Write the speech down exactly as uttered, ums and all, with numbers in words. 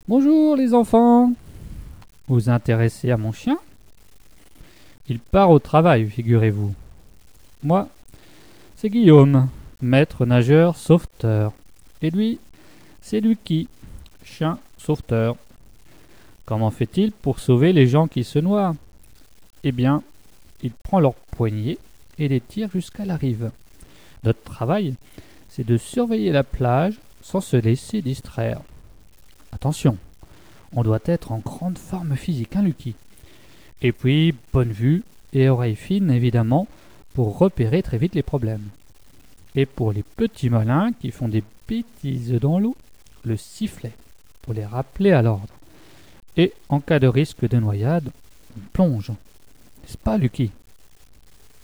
Bonjour les enfants. Vous vous intéressez à mon chien? Il part au travail, figurez-vous. Moi, c'est Guillaume, maître nageur sauveteur. Et lui, c'est Lucky, chien sauveteur. Comment fait-il pour sauver les gens qui se noient? Eh bien, il prend leurs poignets et les tire jusqu'à la rive. Notre travail, c'est de surveiller la plage sans se laisser distraire. Attention, on doit être en grande forme physique, hein, Lucky? Et puis, bonne vue et oreilles fines, évidemment, pour repérer très vite les problèmes. Et pour les petits malins qui font des bêtises dans l'eau, le sifflet, pour les rappeler à l'ordre. Et en cas de risque de noyade, on plonge. N'est-ce pas, Lucky?